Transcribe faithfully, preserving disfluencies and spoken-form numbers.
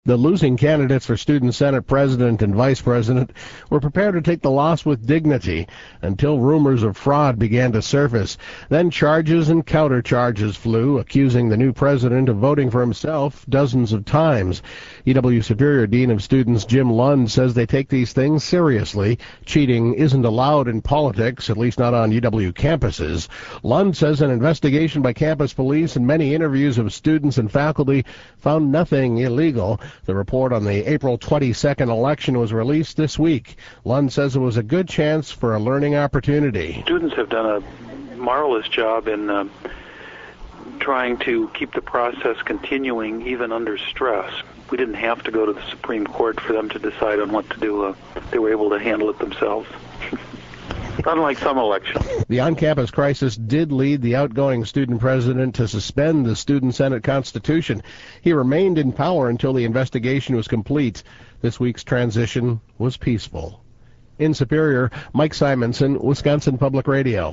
The losing candidates for Student Senate President and Vice President were prepared to take the loss with dignity until rumors of fraud began to surface. Then charges and countercharges flew, accusing the new president of voting for himself dozens of times. E W Superior Dean of Students Jim Lund says they take these things seriously. Cheating isn't allowed in politics, at least not on U W campuses. Lund says an investigation by campus police and many interviews of students and faculty found nothing illegal. The report on the April twenty-second election was released this week. Lund says it was a good chance for a learning opportunity. Students have done a marvelous job in uh, trying to keep the process continuing even under stress. We didn't have to go to the Supreme Court for them to decide on what to do. Uh, they were able to handle it themselves. Unlike some elections. The on-campus crisis did lead the outgoing student president to suspend the Student Senate Constitution. He remained in power until the investigation was complete. This week's transition was peaceful. In Superior, Mike Simonson, Wisconsin Public Radio.